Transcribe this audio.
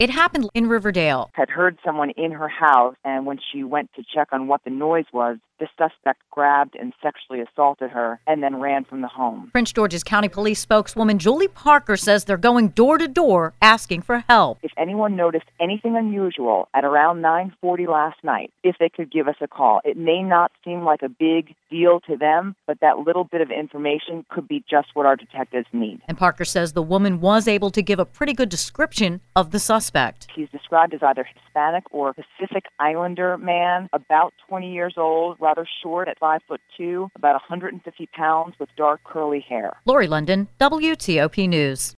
It happened in Riverdale. Had heard someone in her house, and when she went to check on what the noise was, the suspect grabbed and sexually assaulted her and then ran from the home. Prince George's County Police spokeswoman Julie Parker says they're going door to door asking for help. If anyone noticed anything unusual at around 9:40 last night, if they could give us a call. It may not seem like a big deal to them, but that little bit of information could be just what our detectives need. And Parker says the woman was able to give a pretty good description of the suspect. He's described as either Hispanic or Pacific Islander man, about 20 years old, rather short at 5'2", about 150 pounds, with dark curly hair. Lori London, WTOP News.